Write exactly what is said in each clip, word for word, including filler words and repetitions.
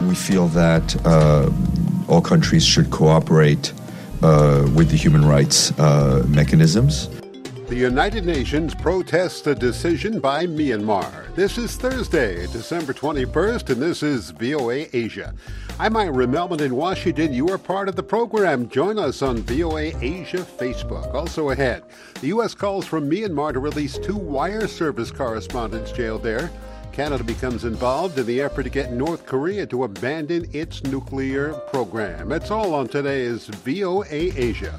We feel that uh, all countries should cooperate uh, with the human rights uh, mechanisms. The United Nations protests a decision by Myanmar. This is Thursday, December twenty-first, and this is V O A Asia. I'm Ira Melvin in Washington. You are part of the program. Join us on V O A Asia Facebook. Also ahead, the U S calls for Myanmar to release two wire service correspondents jailed there. Canada becomes involved in the effort to get North Korea to abandon its nuclear program. It's all on today's V O A Asia.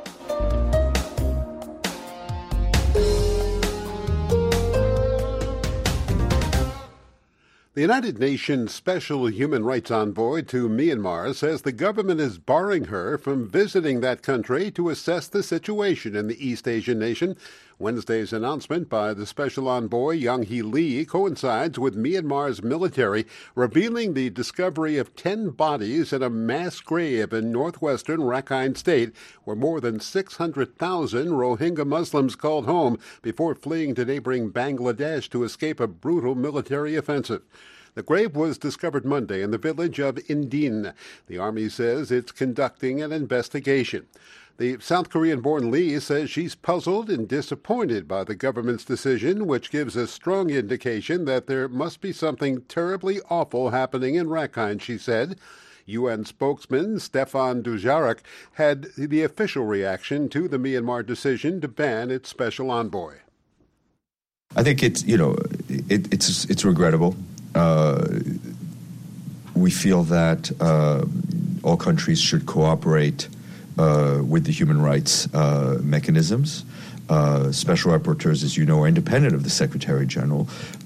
The United Nations Special Human Rights Envoy to Myanmar says the government is barring her from visiting that country to assess the situation in the East Asian nation. Wednesday's announcement by the Special Envoy Yanghee Lee coincides with Myanmar's military revealing the discovery of ten bodies in a mass grave in northwestern Rakhine State, where more than six hundred thousand Rohingya Muslims called home before fleeing to neighboring Bangladesh to escape a brutal military offensive. The grave was discovered Monday in the village of Indin. The Army says it's conducting an investigation. The South Korean-born Lee says she's puzzled and disappointed by the government's decision, which gives a strong indication that there must be something terribly awful happening in Rakhine, she said. U N spokesman Stefan Dujarric had the official reaction to the Myanmar decision to ban its special envoy. I think it's, you know, it, it's it's regrettable. Uh, we feel that uh, all countries should cooperate uh, with the human rights uh, mechanisms. Uh, special rapporteurs, as you know, are independent of the Secretary General,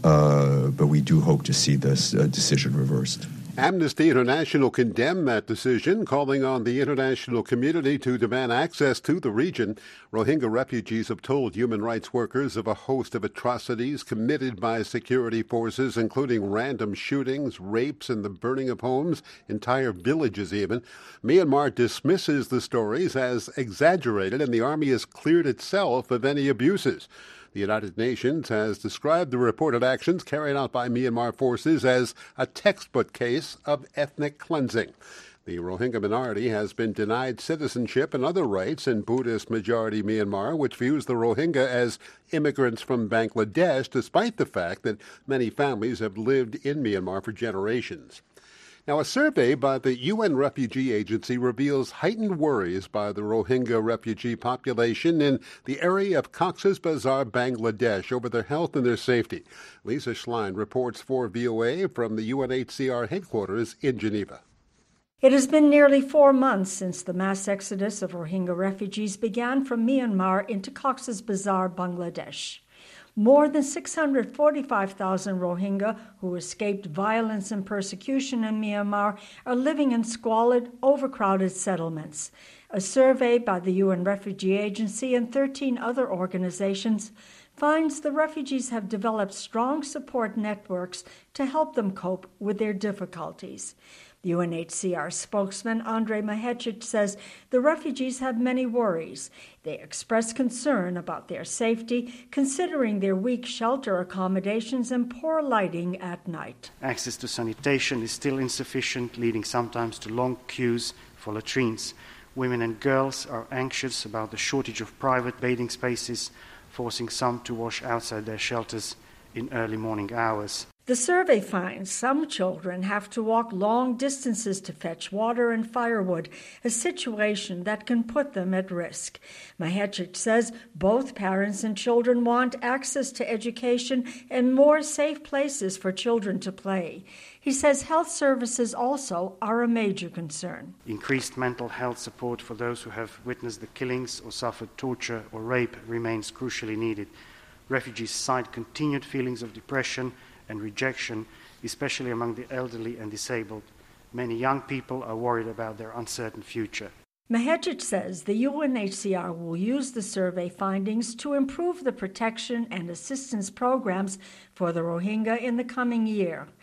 uh, but we do hope to see this uh, decision reversed. Amnesty International condemned that decision, calling on the international community to demand access to the region. Rohingya refugees have told human rights workers of a host of atrocities committed by security forces, including random shootings, rapes, and the burning of homes, entire villages even. Myanmar dismisses the stories as exaggerated, and the army has cleared itself of any abuses. The United Nations has described the reported actions carried out by Myanmar forces as a textbook case of ethnic cleansing. The Rohingya minority has been denied citizenship and other rights in Buddhist-majority Myanmar, which views the Rohingya as immigrants from Bangladesh, despite the fact that many families have lived in Myanmar for generations. Now, a survey by the U N Refugee Agency reveals heightened worries by the Rohingya refugee population in the area of Cox's Bazar, Bangladesh, over their health and their safety. Lisa Schlein reports for V O A from the U N H C R headquarters in Geneva. It has been nearly four months since the mass exodus of Rohingya refugees began from Myanmar into Cox's Bazar, Bangladesh. More than six hundred forty-five thousand Rohingya who escaped violence and persecution in Myanmar are living in squalid, overcrowded settlements. A survey by the U N Refugee Agency and thirteen other organizations finds the refugees have developed strong support networks to help them cope with their difficulties. The U N H C R spokesman Andrei Mahecic says the refugees have many worries. They express concern about their safety, considering their weak shelter accommodations and poor lighting at night. Access to sanitation is still insufficient, leading sometimes to long queues for latrines. Women and girls are anxious about the shortage of private bathing spaces, forcing some to wash outside their shelters in early morning hours. The survey finds some children have to walk long distances to fetch water and firewood, a situation that can put them at risk. Mahecic says both parents and children want access to education and more safe places for children to play. He says health services also are a major concern. Increased mental health support for those who have witnessed the killings or suffered torture or rape remains crucially needed. Refugees cite continued feelings of depression and rejection, especially among the elderly and disabled. Many young people are worried about their uncertain future. Mahecic says the U N H C R will use the survey findings to improve the protection and assistance programs for the Rohingya in the coming year. He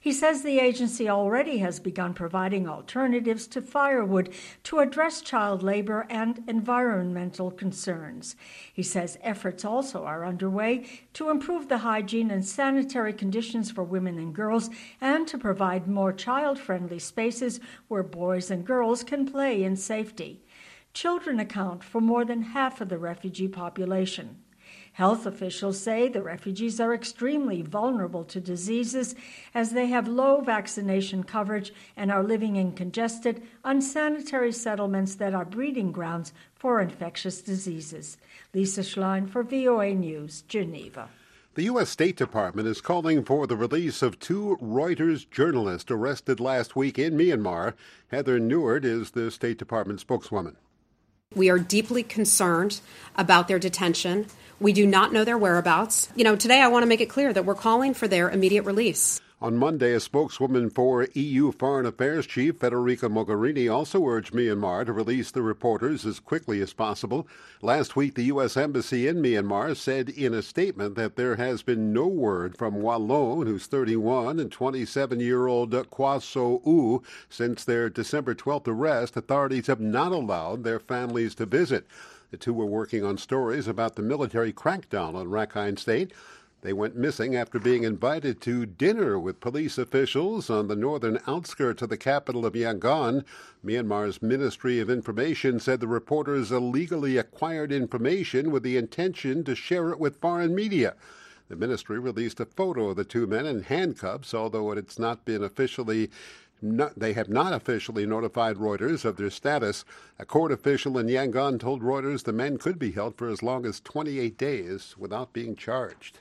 He says the agency already has begun providing alternatives to firewood to address child labor and environmental concerns. He says efforts also are underway to improve the hygiene and sanitary conditions for women and girls and to provide more child-friendly spaces where boys and girls can play in safety. Children account for more than half of the refugee population. Health officials say the refugees are extremely vulnerable to diseases as they have low vaccination coverage and are living in congested, unsanitary settlements that are breeding grounds for infectious diseases. Lisa Schlein for V O A News, Geneva. The U S State Department is calling for the release of two Reuters journalists arrested last week in Myanmar. Heather Neward is the State Department spokeswoman. We are deeply concerned about their detention. We do not know their whereabouts. You know, today I want to make it clear that we're calling for their immediate release. On Monday, a spokeswoman for E U Foreign Affairs Chief Federica Mogherini also urged Myanmar to release the reporters as quickly as possible. Last week, the U S Embassy in Myanmar said in a statement that there has been no word from Wa Lone, who's thirty-one, and twenty-seven-year-old Kwa So U since their December twelfth arrest. Authorities have not allowed their families to visit. The two were working on stories about the military crackdown on Rakhine State. They went missing after being invited to dinner with police officials on the northern outskirts of the capital of Yangon. Myanmar's Ministry of Information said the reporters illegally acquired information with the intention to share it with foreign media. The ministry released a photo of the two men in handcuffs, although it's not been officially Not, they have not officially notified Reuters of their status. A court official in Yangon told Reuters the men could be held for as long as twenty-eight days without being charged.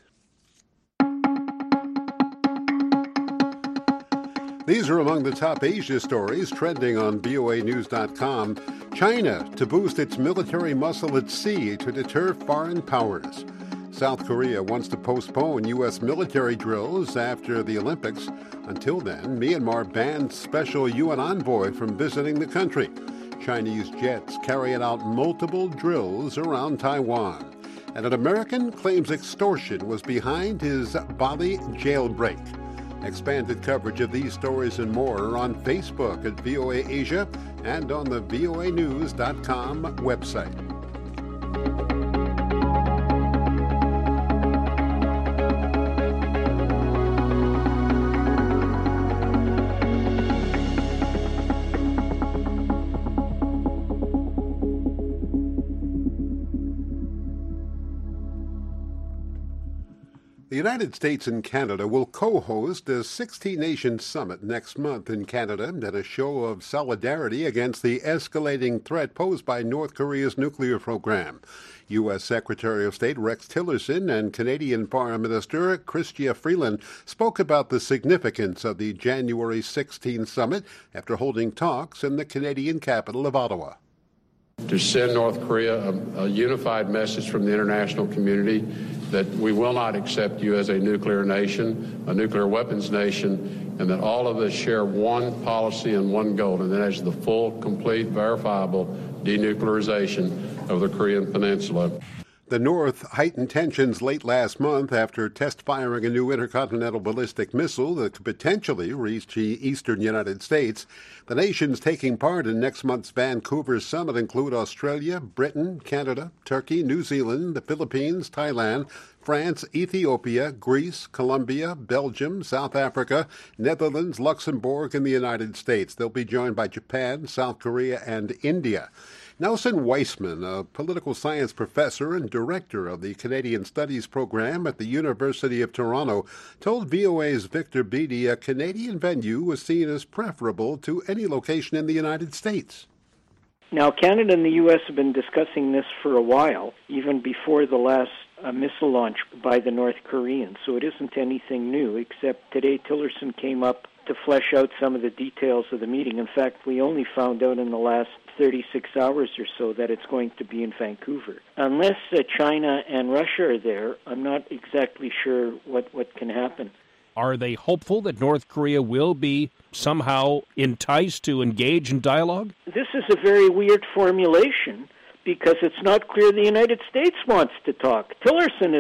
These are among the top Asia stories trending on V O A News dot com. China to boost its military muscle at sea to deter foreign powers. South Korea wants to postpone U S military drills after the Olympics. Until then, Myanmar banned special U N envoy from visiting the country. Chinese jets carrying out multiple drills around Taiwan. And an American claims extortion was behind his Bali jailbreak. Expanded coverage of these stories and more are on Facebook at V O A Asia and on the V O A News dot com website. The United States and Canada will co-host a sixteen-nation summit next month in Canada and a show of solidarity against the escalating threat posed by North Korea's nuclear program. U S Secretary of State Rex Tillerson and Canadian Foreign Minister Chrystia Freeland spoke about the significance of the January sixteenth summit after holding talks in the Canadian capital of Ottawa. To send North Korea a, a unified message from the international community that we will not accept you as a nuclear nation, a nuclear weapons nation, and that all of us share one policy and one goal, and that is the full, complete, verifiable denuclearization of the Korean Peninsula. The North heightened tensions late last month after test firing a new intercontinental ballistic missile that could potentially reach the eastern United States. The nations taking part in next month's Vancouver summit include Australia, Britain, Canada, Turkey, New Zealand, the Philippines, Thailand, France, Ethiopia, Greece, Colombia, Belgium, South Africa, Netherlands, Luxembourg, and the United States. They'll be joined by Japan, South Korea, and India. Nelson Weissman, a political science professor and director of the Canadian Studies program at the University of Toronto, told V O A's Victor Beattie a Canadian venue was seen as preferable to any location in the United States. Now, Canada and the U S have been discussing this for a while, even before the last uh, missile launch by the North Koreans, so it isn't anything new, except today Tillerson came up to flesh out some of the details of the meeting. In fact, we only found out in the last thirty-six hours or so that it's going to be in Vancouver. Unless uh, China and Russia are there, I'm not exactly sure what, what can happen. Are they hopeful that North Korea will be somehow enticed to engage in dialogue? This is a very weird formulation because it's not clear the United States wants to talk. Tillerson is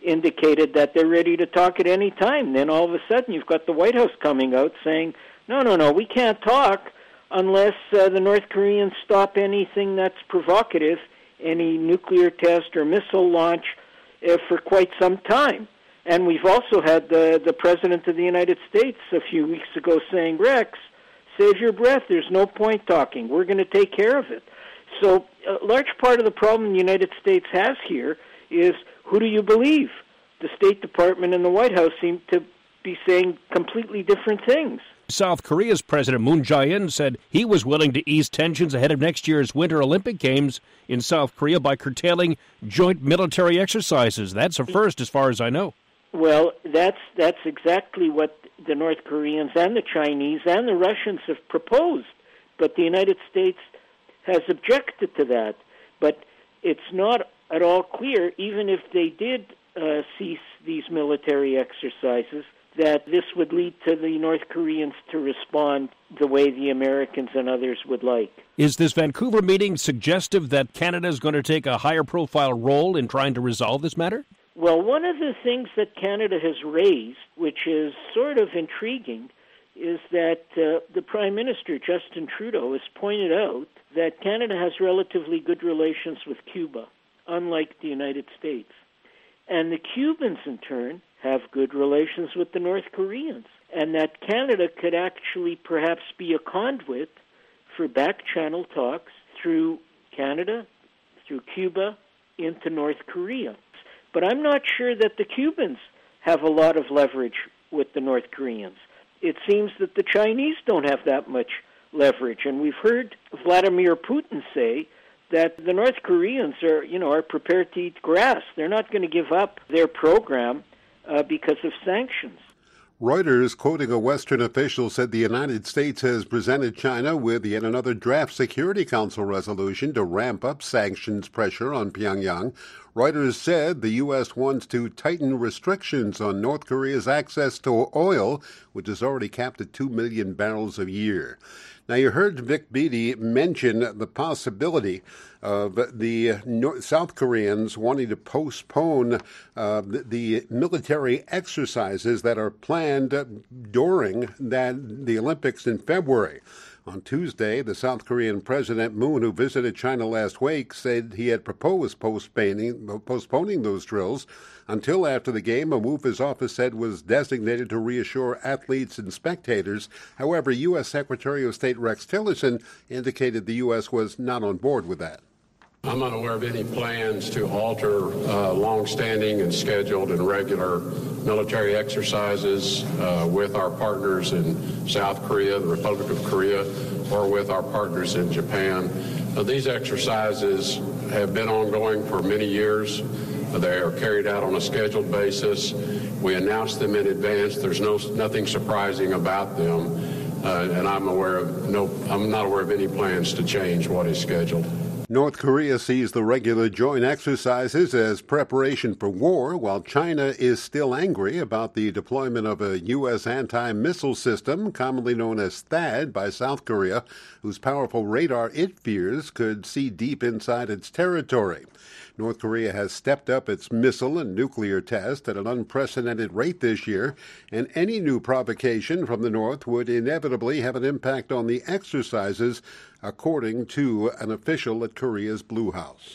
indicated that they're ready to talk at any time. Then all of a sudden you've got the White House coming out saying, no, no, no, we can't talk unless uh, the North Koreans stop anything that's provocative, any nuclear test or missile launch uh, for quite some time. And we've also had the, the President of the United States a few weeks ago saying, Rex, save your breath, there's no point talking, we're going to take care of it. So a large part of the problem the United States has here is, who do you believe? The State Department and the White House seem to be saying completely different things. South Korea's President Moon Jae-in said he was willing to ease tensions ahead of next year's Winter Olympic Games in South Korea by curtailing joint military exercises. That's a first as far as I know. Well, that's that's exactly what the North Koreans and the Chinese and the Russians have proposed. But the United States has objected to that. But it's not at all clear, even if they did uh, cease these military exercises, that this would lead to the North Koreans to respond the way the Americans and others would like. Is this Vancouver meeting suggestive that Canada is going to take a higher profile role in trying to resolve this matter? Well, one of the things that Canada has raised, which is sort of intriguing, is that uh, the Prime Minister, Justin Trudeau, has pointed out that Canada has relatively good relations with Cuba, unlike the United States. And the Cubans, in turn, have good relations with the North Koreans, and that Canada could actually perhaps be a conduit for back-channel talks through Canada, through Cuba, into North Korea. But I'm not sure that the Cubans have a lot of leverage with the North Koreans. It seems that the Chinese don't have that much leverage, and we've heard Vladimir Putin say that the North Koreans are, you know, are prepared to eat grass. They're not going to give up their program uh, because of sanctions. Reuters, quoting a Western official, said the United States has presented China with yet another draft Security Council resolution to ramp up sanctions pressure on Pyongyang. Reuters said the U S wants to tighten restrictions on North Korea's access to oil, which is already capped at two million barrels a year. Now, you heard Vic Beattie mention the possibility of the North, South Koreans wanting to postpone uh, the, the military exercises that are planned during that, the Olympics in February. On Tuesday, the South Korean President Moon, who visited China last week, said he had proposed postponing, postponing those drills until after the game, a move his office said was designated to reassure athletes and spectators. However, U S. Secretary of State Rex Tillerson indicated the U S was not on board with that. I'm not aware of any plans to alter uh, long-standing and scheduled and regular military exercises uh, with our partners in South Korea, the Republic of Korea, or with our partners in Japan. Uh, these exercises have been ongoing for many years. They are carried out on a scheduled basis. We announce them in advance. There's no nothing surprising about them, uh, and I'm aware of no. I'm not aware of any plans to change what is scheduled. North Korea sees the regular joint exercises as preparation for war, while China is still angry about the deployment of a U S anti-missile system, commonly known as THAAD, by South Korea, whose powerful radar it fears could see deep inside its territory. North Korea has stepped up its missile and nuclear tests at an unprecedented rate this year, and any new provocation from the North would inevitably have an impact on the exercises, according to an official at Korea's Blue House.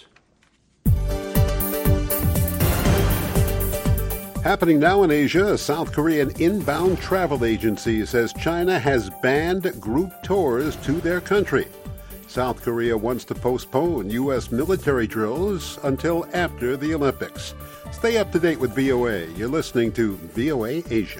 Happening now in Asia, a South Korean inbound travel agency says China has banned group tours to their country. South Korea wants to postpone U S military drills until after the Olympics. Stay up to date with V O A. You're listening to V O A Asia.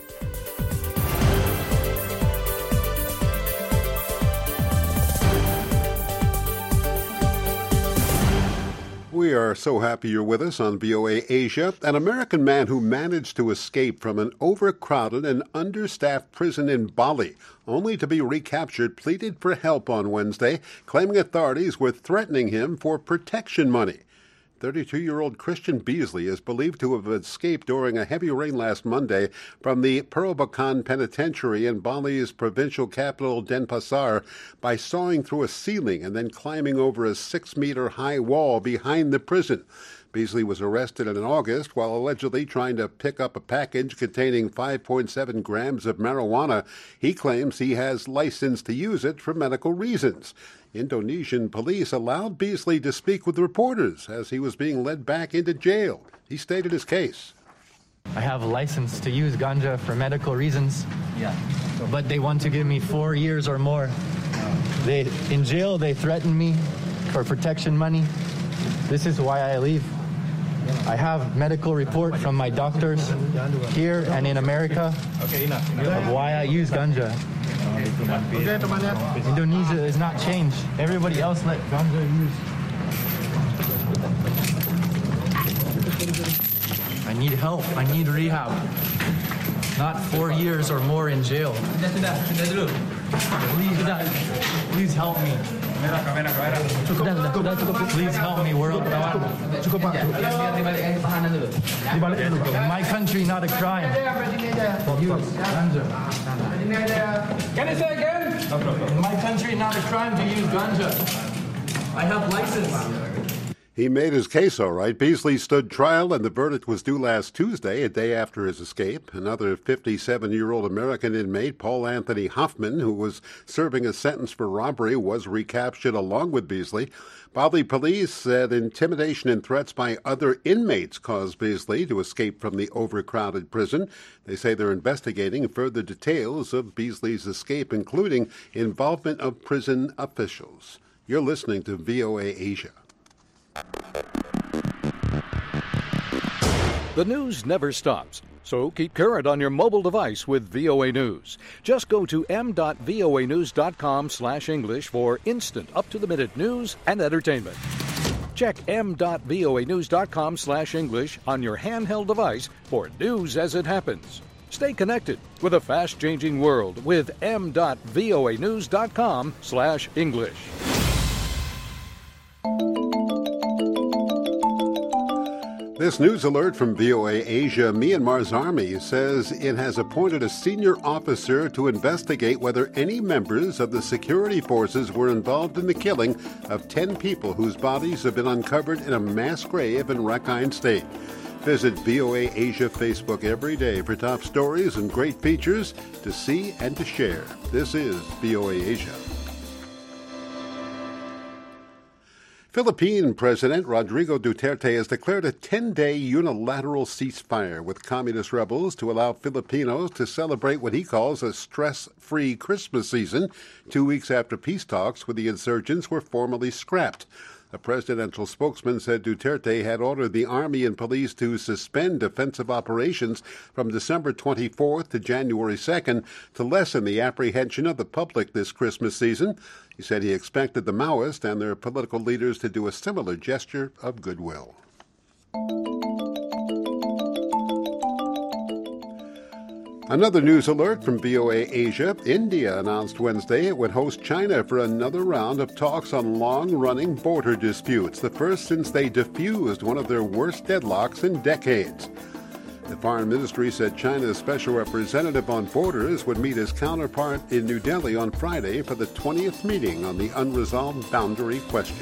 We are so happy you're with us on V O A Asia. An American man who managed to escape from an overcrowded and understaffed prison in Bali, only to be recaptured, pleaded for help on Wednesday, claiming authorities were threatening him for protection money. thirty-two-year-old Christian Beasley is believed to have escaped during a heavy rain last Monday from the Perobakan Penitentiary in Bali's provincial capital, Denpasar, by sawing through a ceiling and then climbing over a six-meter high wall behind the prison. Beasley was arrested in August while allegedly trying to pick up a package containing five point seven grams of marijuana. He claims he has license to use it for medical reasons. Indonesian police allowed Beasley to speak with reporters as he was being led back into jail. He stated his case. I have a license to use ganja for medical reasons, yeah. But they want to give me four years or more. They in jail, they threaten me for protection money. This is why I leave. I have medical report from my doctors here and in America of why I use ganja. Indonesia is not changed. Everybody else let ganja use. I need help. I need rehab. Not four years or more in jail. Please, please help me. Please help me, world. In my country, not a crime. Use ganja. Can I say again? In my country, not a crime to use ganja. I have license. He made his case all right. Beasley stood trial, and the verdict was due last Tuesday, a day after his escape. Another fifty-seven-year-old American inmate, Paul Anthony Hoffman, who was serving a sentence for robbery, was recaptured along with Beasley. Bali police said intimidation and threats by other inmates caused Beasley to escape from the overcrowded prison. They say they're investigating further details of Beasley's escape, including involvement of prison officials. You're listening to V O A Asia. The news never stops, so keep current on your mobile device with V O A News. Just go to m dot voa news dot com slash English for instant, up-to-the-minute news and entertainment. Check m dot voa news dot com slash English on your handheld device for news as it happens. Stay connected with a fast-changing world with m dot voa news dot com slash English. This news alert from V O A Asia. Myanmar's army says it has appointed a senior officer to investigate whether any members of the security forces were involved in the killing of ten people whose bodies have been uncovered in a mass grave in Rakhine State. Visit V O A Asia Facebook every day for top stories and great features to see and to share. This is V O A Asia. Philippine President Rodrigo Duterte has declared a ten-day unilateral ceasefire with communist rebels to allow Filipinos to celebrate what he calls a stress-free Christmas season, two weeks after peace talks with the insurgents were formally scrapped. A presidential spokesman said Duterte had ordered the army and police to suspend defensive operations from December twenty-fourth to January second to lessen the apprehension of the public this Christmas season. He said he expected the Maoists and their political leaders to do a similar gesture of goodwill. Another news alert from V O A Asia. India announced Wednesday it would host China for another round of talks on long-running border disputes, the first since they diffused one of their worst deadlocks in decades. The Foreign Ministry said China's special representative on borders would meet his counterpart in New Delhi on Friday for the twentieth meeting on the unresolved boundary question.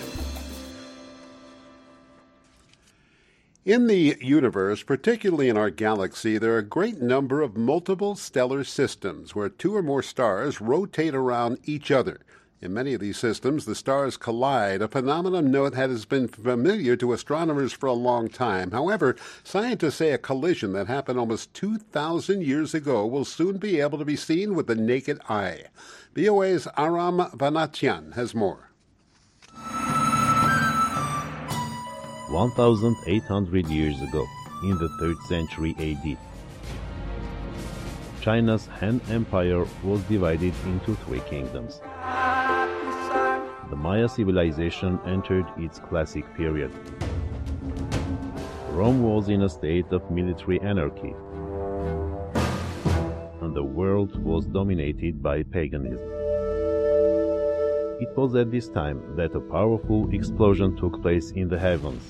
In the universe, particularly in our galaxy, there are a great number of multiple stellar systems where two or more stars rotate around each other. In many of these systems, the stars collide, a phenomenon that has been familiar to astronomers for a long time. However, scientists say a collision that happened almost two thousand years ago will soon be able to be seen with the naked eye. V O A's Aram Vanatian has more. one thousand eight hundred years ago, in the third century A D, China's Han Empire was divided into three kingdoms. The Maya civilization entered its classic period. Rome was in a state of military anarchy, and the world was dominated by paganism. It was at this time that a powerful explosion took place in the heavens.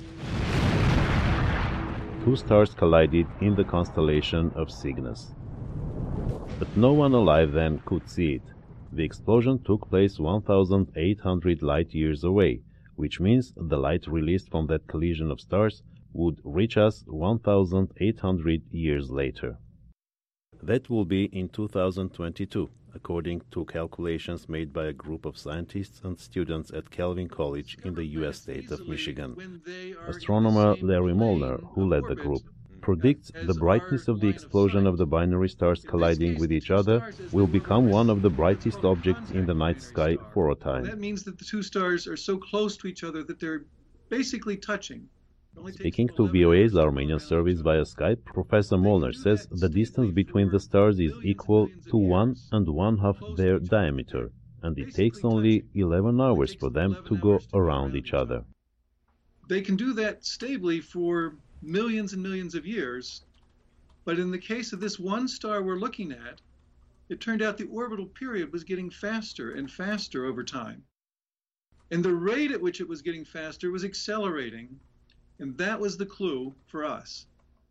Two stars collided in the constellation of Cygnus. But no one alive then could see it. The explosion took place one thousand eight hundred light-years away, which means the light released from that collision of stars would reach us one thousand eight hundred years later. That will be in two thousand twenty-two, according to calculations made by a group of scientists and students at Calvin College in the U S state of Michigan. Astronomer Larry Molnar, who led the group, predicts the brightness of the explosion of the binary stars colliding with each other will become one of the brightest objects in the night sky for a time. That means that the two stars are so close to each other that they're basically touching. Speaking to V O A's Armenian service via Skype, Professor Molnar says the distance between the stars is equal to one and one-half their diameter, and it takes only eleven hours for them to go around each other. They can do that stably for millions and millions of years, but in the case of this one star we're looking at, it turned out the orbital period was getting faster and faster over time. And the rate at which it was getting faster was accelerating, and that was the clue for us.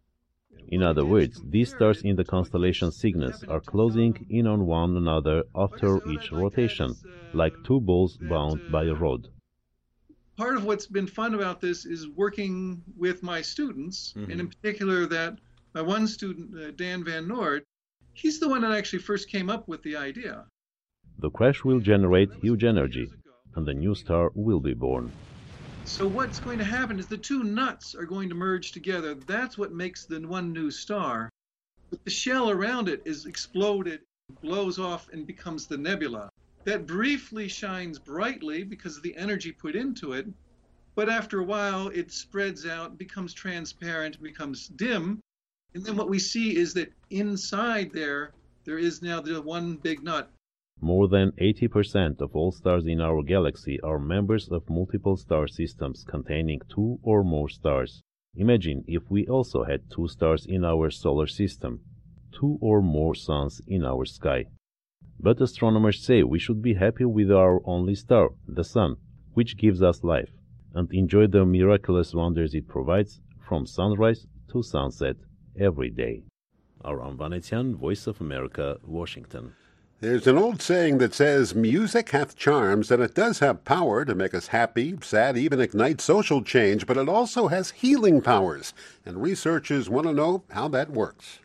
In other words, these stars in the constellation Cygnus are closing in on one another after each rotation, like two balls bound by a rod. Part of what's been fun about this is working with my students, mm-hmm. and in particular that my one student, uh, Dan Van Noord, he's the one that actually first came up with the idea. The crash will generate huge energy, and a new star will be born. So what's going to happen is the two nuts are going to merge together. That's what makes the one new star. But the shell around it is exploded, blows off, and becomes the nebula. That briefly shines brightly because of the energy put into it, but after a while it spreads out, becomes transparent, becomes dim, and then what we see is that inside there, there is now the one big nut. More than eighty percent of all stars in our galaxy are members of multiple star systems containing two or more stars. Imagine if we also had two stars in our solar system, two or more suns in our sky. But astronomers say we should be happy with our only star, the sun, which gives us life, and enjoy the miraculous wonders it provides from sunrise to sunset every day. Aram Vanetian, Voice of America, Washington. There's an old saying that says, music hath charms, and it does have power to make us happy, sad, even ignite social change, but it also has healing powers, and researchers want to know how that works.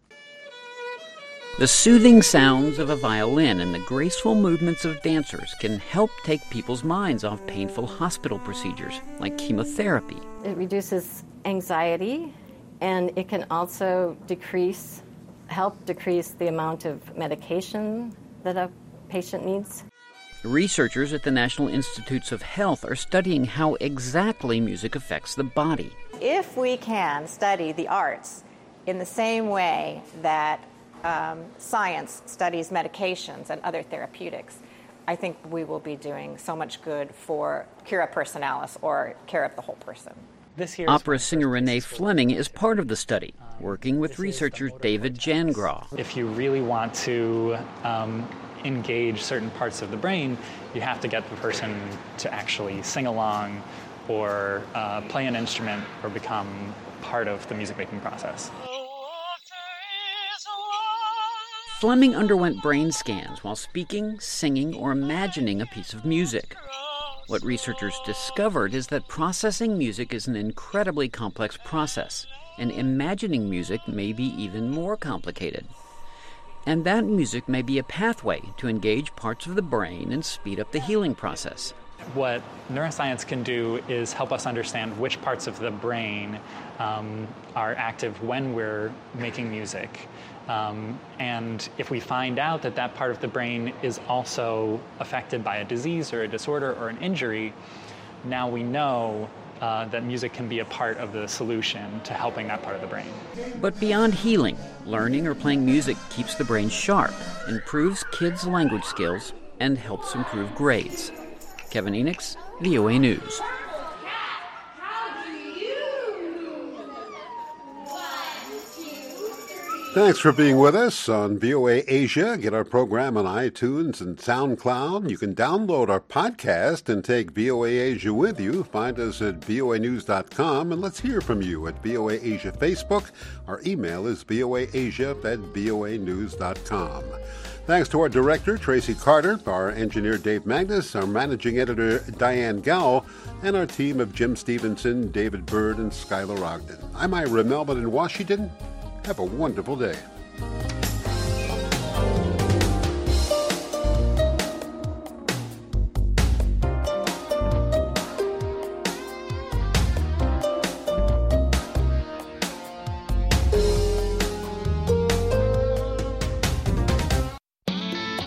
The soothing sounds of a violin and the graceful movements of dancers can help take people's minds off painful hospital procedures, like chemotherapy. It reduces anxiety, and it can also decrease help decrease the amount of medication that a patient needs. Researchers at the National Institutes of Health are studying how exactly music affects the body. If we can study the arts in the same way that um, science studies medications and other therapeutics, I think we will be doing so much good for cura personalis, or care of the whole person. Opera singer Renee Fleming is part of the study, working with researcher David Jangraw. If you really want to um, engage certain parts of the brain, you have to get the person to actually sing along or uh, play an instrument or become part of the music-making process. Fleming underwent brain scans while speaking, singing, or imagining a piece of music. What researchers discovered is that processing music is an incredibly complex process, and imagining music may be even more complicated. And that music may be a pathway to engage parts of the brain and speed up the healing process. What neuroscience can do is help us understand which parts of the brain um, are active when we're making music. Um, and if we find out that that part of the brain is also affected by a disease or a disorder or an injury, now we know uh, that music can be a part of the solution to helping that part of the brain. But beyond healing, learning or playing music keeps the brain sharp, improves kids' language skills, and helps improve grades. Kevin Enix, V O A News. Thanks for being with us on V O A Asia. Get our program on iTunes and SoundCloud. You can download our podcast and take V O A Asia with you. Find us at V O A news dot com, and let's hear from you at V O A Asia Facebook. Our email is V O A Asia at V O A news dot com. Thanks to our director, Tracy Carter, our engineer, Dave Magnus, our managing editor, Diane Gow, and our team of Jim Stevenson, David Bird, and Skylar Ogden. I'm Ira Melvin in Washington. Have a wonderful day.